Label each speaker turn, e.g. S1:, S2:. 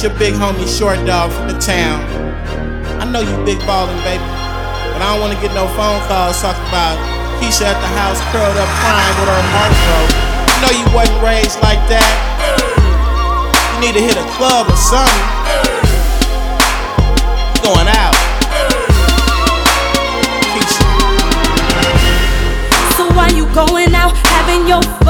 S1: your big homie Short Dog from the town. I know you big ballin', baby, but I don't wanna get no phone calls talking about Keisha at the house curled up crying with her heart broke. I know you wasn't raised like that. You need to hit a club or something. You going out.
S2: So why you going out, having your